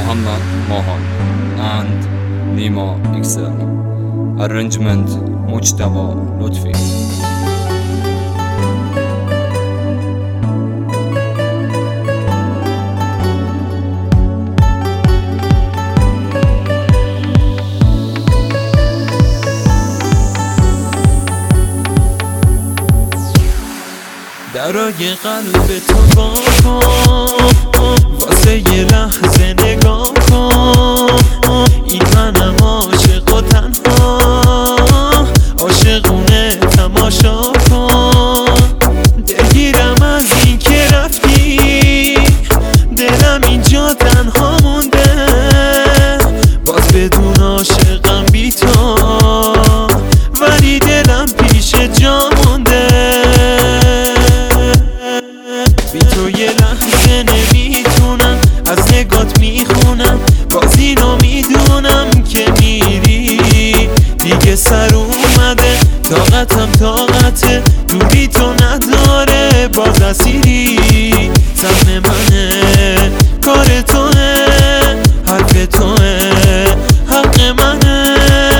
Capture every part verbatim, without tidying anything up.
Muhammad Mohan and Nima Excel. Arrangement Mujtaba Lutfi. درای قلب تو وا کن، واسه یه لحظه نگاه کن. این منم عاشق و تنها، عاشقونه تماشا کن. دلگیرم از این که رفتی، دلم اینجا تنها مونده، باز بدون عاشقم بی تو، ولی دلم پیش جا مونده. بی تو یه لحظه نمیتونم، از نگات میخونم، باز اینو میدونم که میری دیگه. سر اومده طاقتم طاقته، دوری تو نداره، باز اسیری. سهم منه، کار توه، حرف توه، حق منه.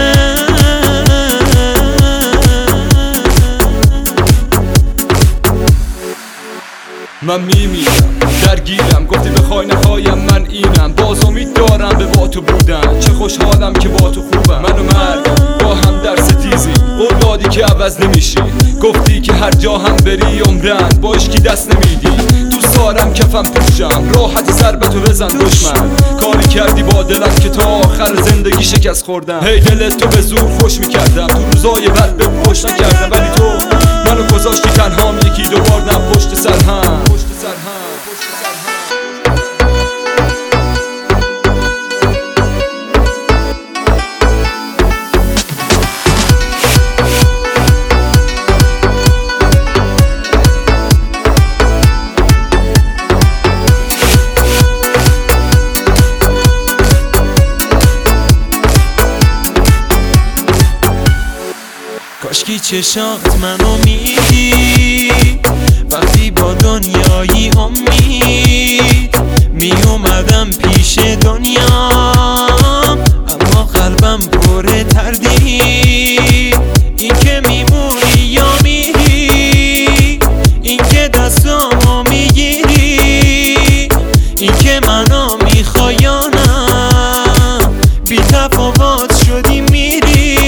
من میمیرم، درگیرم، گفتی بخوای نخوایم، من اینم. باز امید دارم به با تو بودن، چه خوشحالم که با تو خوبم. من و مرگ با هم در ستیزی، قول دادی که عوض نمیشی، گفتی که هر جا هم بری عمرن با اشکی دست نمیدی. دوست دارم کفم پوشم، راحت ضربتو بزن دشمن. کاری کردی با دلم که تا آخر زندگی شکست خوردم. هی دلت تو به زور خوش میکردم، تو روزای بد به خوش نکردم، ولی تو منو گذاشتی تنهام، یکی دوبار نه پشت سر هم. کاشکی چشات منو میدی، وقتی با دنیایی امید می اومدم پیش دنیا، اما قلبم پر تردید. این که میمونی یا میری، این که دستامو میگیری، این که منو میخوای یا نه، بی تفاوت شدی میری.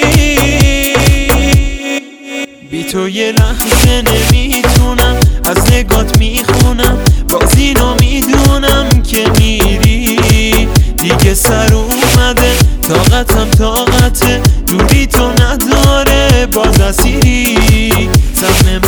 بی تو یه لحظه نمیتونم، از نگات میخونم، باز اینو میدونم که میری دیگه. سر اومده طاقتم طاقته، دوری تو نداره، باز اسیری. سهم